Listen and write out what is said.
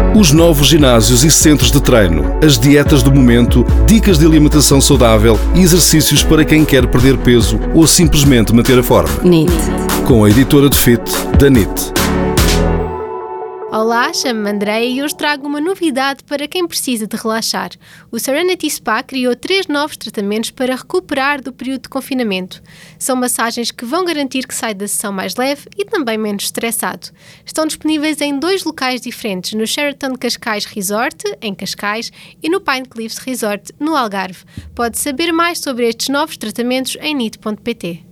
Os novos ginásios e centros de treino, as dietas do momento, dicas de alimentação saudável e exercícios para quem quer perder peso ou simplesmente manter a forma. NIT. Com a editora de Fit da NIT. Olá, chamo-me Andreia e hoje trago uma novidade para quem precisa de relaxar. O Serenity Spa criou 3 novos tratamentos para recuperar do período de confinamento. São massagens que vão garantir que sai da sessão mais leve e também menos estressado. Estão disponíveis em 2 locais diferentes, no Sheraton Cascais Resort, em Cascais, e no Pine Cliffs Resort, no Algarve. Pode saber mais sobre estes novos tratamentos em nit.pt.